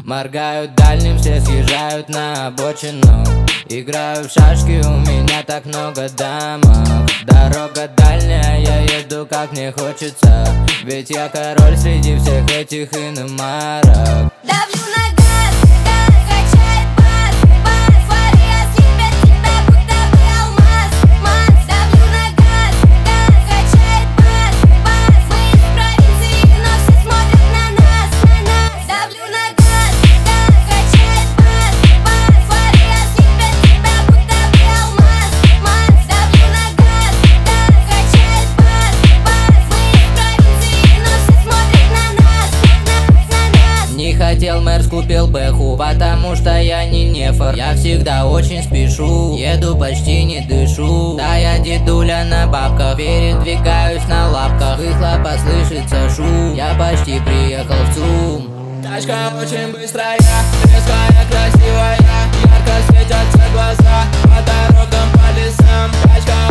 Моргают дальним, все съезжают на обочину. Играю в шашки, у меня так много дамок. Дорога дальняя, я еду как мне хочется. Ведь я король среди всех этих иномарок. Давлю на газ, газ, качает бас, бас. Пари, осыпят тебя, будто бы алмаз, маз. Давлю на газ, газ, качает бас, бас. Мы из провинции, но все смотрят на нас, на нас. Давлю на газ, газ, качает бас, бас. Пари, осыпят тебя, будто бы алмаз, маз. Давлю на газ, газ, качает бас, бас. Мы из провинции, но все смотрят на нас, на нас. Не хотел мэр, скупил бэху, потому что я не нефор. Я всегда очень спешу, еду почти не дышу. Да, я дедуля на бабках, передвигаюсь на лапках. Выхлопа слышится шум, я почти приехал в ЦУМ. Тачка очень быстрая, резкая, красивая. Ярко светятся глаза, по дорогам, по лесам. Тачка